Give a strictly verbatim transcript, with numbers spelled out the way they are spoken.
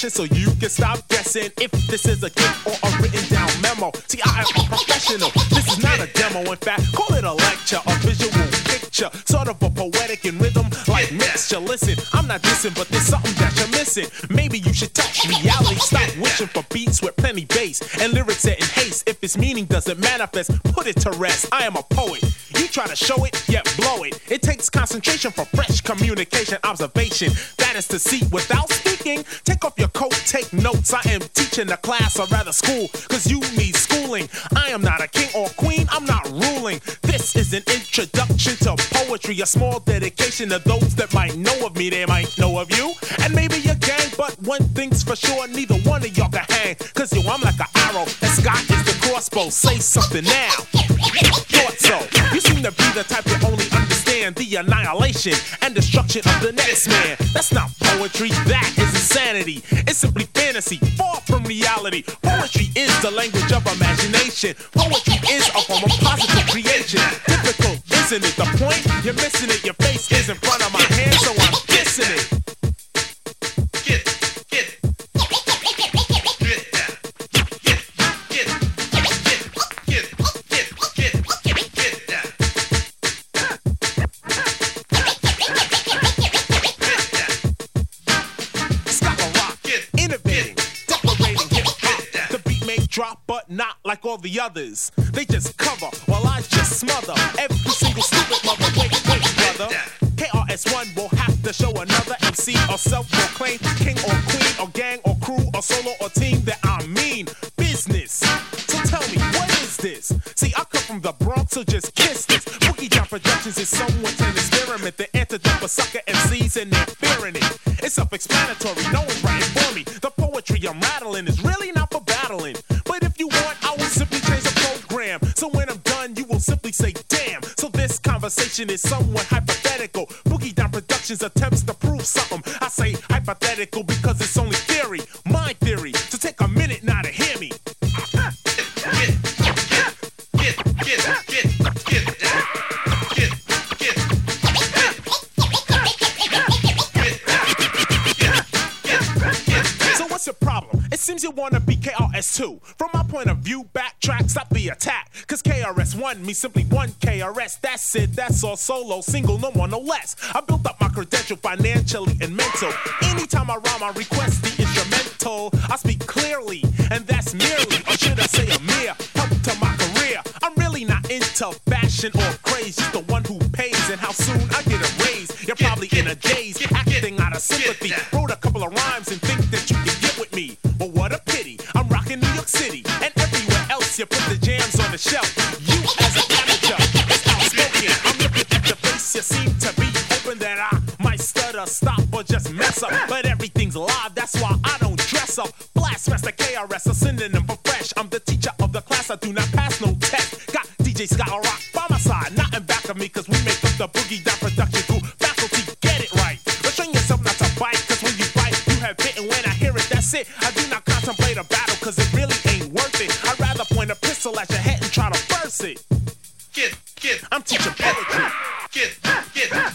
question so you can stop guessing if this is a gift or a written down memo. See, I am a professional. This is not a demo. In fact, call it a lecture, a visual picture, sort of a poetic in rhythm like mixture. Listen, I'm not dissing, but there's something that you're missing. Maybe you should touch reality. Stop wishing for beats with plenty bass and lyrics set in haste. If its meaning doesn't manifest, put it to rest. I am a poet. You try to show it, yet blow it. It takes concentration for fresh communication, observation. That is to see without speaking. Take off your coat, take notes. I am teaching a class, or rather school, cause you need schooling. I am not a king or queen, I'm not ruling. This is an introduction to poetry, a small dedication to those that might know of me, they might know of you, and maybe your gang. But one thing's for sure, neither one of y'all can hang. Cause yo, I'm like an arrow, and Scott is the crossbow. Say something now. Thought so. You seem to be the type that only understand the annihilation and destruction of the next man. That's not poetry, that is insanity. It's simply fantasy, far from reality. Poetry is the language of imagination. Poetry is a form of positive creation. Difficult, isn't it? The point? You're missing it. Your face is in front of my hand, so I'm dissing it. Get, get, get that. Get, get, get, get, get, get, get, get that. Scott Rock, innovating, decorating hip hop. The beat may drop, but not like all the others. They just cover while I just smother every single stupid mother. Wait, wait, brother. K R S One will have to show another M C or self-proclaimed king or queen or gang or crew or solo or team that I mean business. So tell me, what is this? See, I come from the Bronx, so just kiss this. Boogie Down Productions is someone's an experiment. The antidote for sucker M Cs and they're fearing it. It's self-explanatory, no one's writing for me. The poetry I'm rattling is really not for battling. But if you want, I will simply change the program. So when I'm done, you will simply say, damn. So this conversation is somewhat hypothetical. Boogie Down Productions attempts to prove something. I say hypothetical because it's only theory, my theory. So take a minute now to hear me. Get, get, get, get, get, get down. Get, get, so what's the problem? It seems you wanna be K R S two. From my point of view, backtrack, stop the attack. Cause K R S One means simply one K R S. That's it, that's all, solo, single, no more, no less. I built up my credential financially and mental. Anytime I rhyme, I request the instrumental. I speak clearly, and that's merely, or should I say a mere, help to my career. I'm really not into fashion or craze, just the one who pays and how soon I get a raise. You're probably in a daze, acting out of sympathy. Wrote a couple of rhymes and think that you can get with me. But what a pity, I'm rocking New York City, and everywhere else you put the jams on the shelf. You as an amateur, it's outspoken. I'm looking at the face, you seem to be hoping that I might stutter, stop, or just mess up. But everything's live, that's why I don't dress up. Blastmaster K R S, a synonym for fresh. I'm the teacher of the class, I do not pass no test. Got D J Scott Rock by my side, not in back of me, cause we make up the Boogie Down Production crew. Faculty, get it right. But train yourself not to bite, cause when you bite, you have bit, and when I hear it, that's it. I do not contemplate a battle, cause it really ain't worth it. I'd rather point a pistol at your head and try to burst it. Get, get, I'm teaching poetry. Get, get,